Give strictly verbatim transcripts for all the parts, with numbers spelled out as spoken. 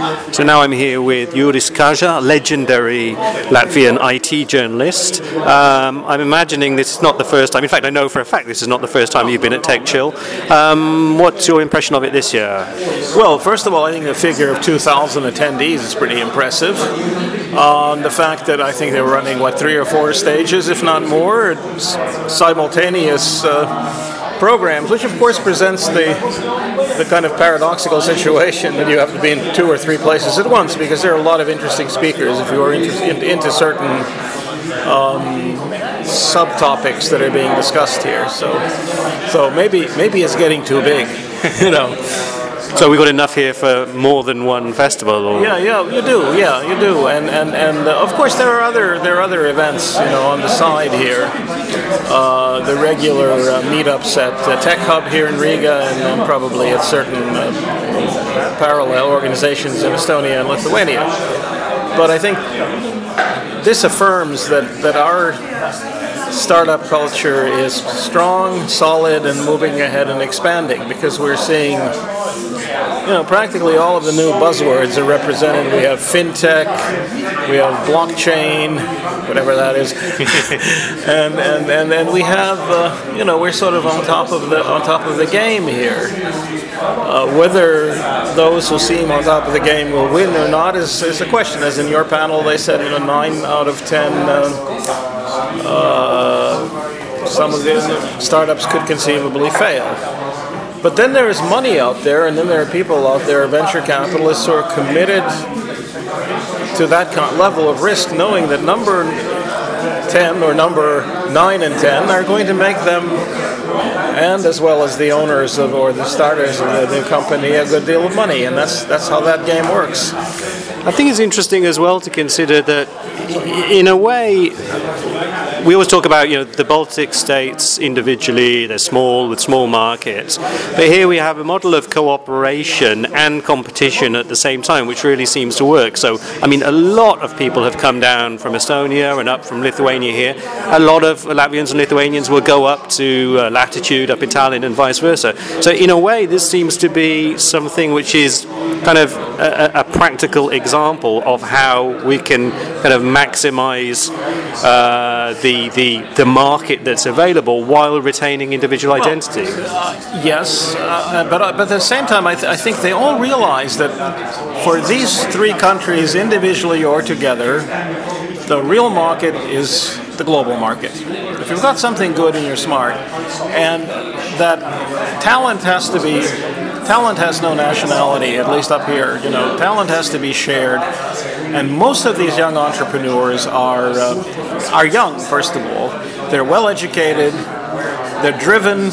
So now I'm here with Juris Kaja, legendary Latvian I T journalist. Um, I'm imagining this is not the first time, in fact I know for a fact this is not the first time you've been at TechChill. Um, what's your impression of it this year? Well, first of all, I think the figure of two thousand attendees is pretty impressive. Uh, the fact that I think they were running, what, three or four stages, if not more, simultaneous uh, programs, which of course presents the the kind of paradoxical situation that you have to be in two or three places at once, because there are a lot of interesting speakers if you are inter- in, into certain um, subtopics that are being discussed here. So, so maybe maybe it's getting too big, you know. So we got enough here for more than one festival, or? Yeah, yeah, you do, yeah, you do, and and and uh, of course there are other there are other events, you know, on the side here. Uh, the regular uh, meetups at uh, Tech Hub here in Riga, and then probably at certain uh, parallel organizations in Estonia and Lithuania. But I think this affirms that that our startup culture is strong, solid, and moving ahead and expanding, because we're seeing, you know, practically all of the new buzzwords are represented. We have fintech, we have blockchain, whatever that is, and, and and and we have, uh, you know, we're sort of on top of the on top of the game here. Uh, whether those who seem on top of the game will win or not is, is a question. As in your panel, they said, you know, nine out of ten. Uh, uh, some of the startups could conceivably fail. But then there is money out there, and then there are people out there, venture capitalists, who are committed to that level of risk, knowing that number ten or number nine and ten are going to make them, and as well as the owners of or the starters of the new company, a good deal of money, and that's that's how that game works. I think it's interesting as well to consider that, in a way, we always talk about, you know, the Baltic states individually, they're small with small markets, but here we have a model of cooperation and competition at the same time, which really seems to work. So, I mean, a lot of people have come down from Estonia and up from Lithuania here. A lot of Latvians and Lithuanians will go up to uh, Latitude up in Tallinn and vice versa. So, in a way, this seems to be something which is kind of a, a practical example of how we can kind of maximize uh, the The, the market that's available while retaining individual identity. Well, uh, yes, uh, but, uh, but at the same time, I, th- I think they all realize that for these three countries, individually or together, the real market is the global market. If you've got something good and you're smart, and that talent has to be, talent has no nationality, at least up here, you know, talent has to be shared. And most of these young entrepreneurs are uh, are young, first of all. They're well educated, they're driven,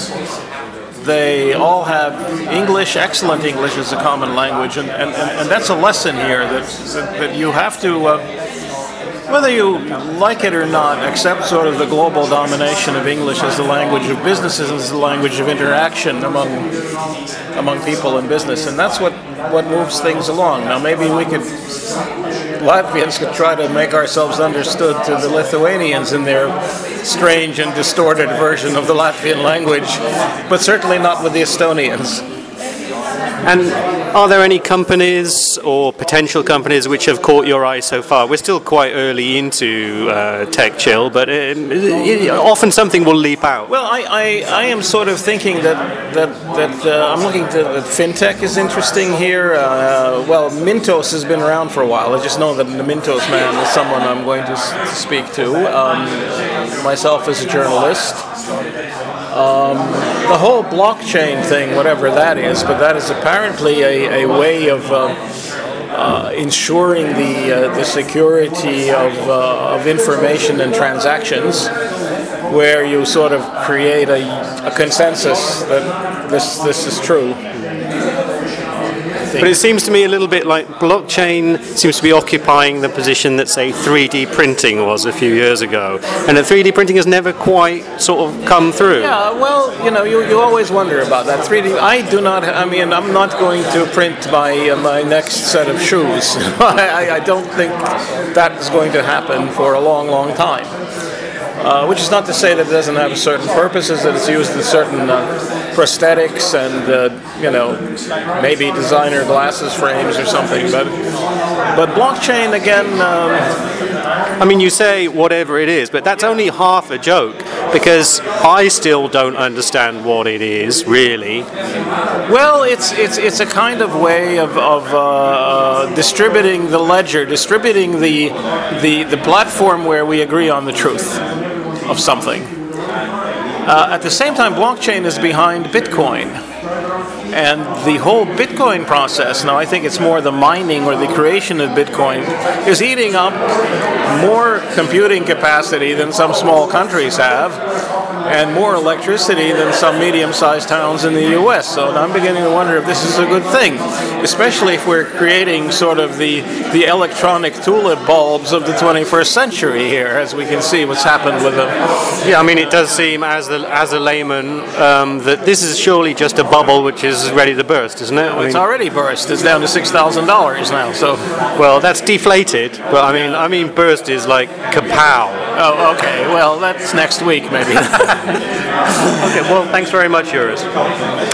they all have English, excellent English as a common language, and, and, and that's a lesson here that, that, that you have to, uh, whether you like it or not, accept sort of the global domination of English as the language of businesses, as the language of interaction among among people in business, and that's what, what moves things along. Now maybe we could, Latvians could try to make ourselves understood to the Lithuanians in their strange and distorted version of the Latvian language, but certainly not with the Estonians. And are there any companies or potential companies which have caught your eye so far? We're still quite early into uh, TechChill, but it, it, often something will leap out. Well, I, I, I am sort of thinking that that that uh, I'm looking to that fintech is interesting here. Uh, well, Mintos has been around for a while. I just know that the Mintos man is someone I'm going to s- speak to. Um, myself as a journalist. Um, the whole blockchain thing, whatever that is, but that is apparently a, a way of uh, uh, ensuring the uh, the security of uh, of information and transactions, where you sort of create a, a consensus that this this is true. But it seems to me a little bit like blockchain seems to be occupying the position that, say, three D printing was a few years ago, and that three D printing has never quite sort of come through. Yeah, well, you know, you, you always wonder about that. three D, I do not, I mean, I'm not going to print my uh, my next set of shoes. I, I don't think that is going to happen for a long, long time. Uh, which is not to say that it doesn't have certain purposes, that it's used in certain uh, prosthetics and uh, you know, maybe designer glasses frames or something. But but blockchain again. Um, I mean, you say whatever it is, but that's only half a joke, because I still don't understand what it is really. Well, it's it's it's a kind of way of of uh, distributing the ledger, distributing the the the platform where we agree on the truth of something. Uh, at the same time, blockchain is behind Bitcoin. And the whole Bitcoin process, now I think it's more the mining or the creation of Bitcoin, is eating up more computing capacity than some small countries have, and more electricity than some medium-sized towns in the U S. So I'm beginning to wonder if this is a good thing, especially if we're creating sort of the, the electronic tulip bulbs of the twenty-first century here, as we can see what's happened with them. Yeah, I mean, it does seem, as, the, as a layman, um, that this is surely just a bubble which is ready to burst, isn't it? I It's mean, already burst. It's down to six thousand dollars now. So, well, that's deflated, but I mean, I mean, burst is like kapow. oh, okay. Well, that's next week, maybe. Okay, well, thanks very much, Joris.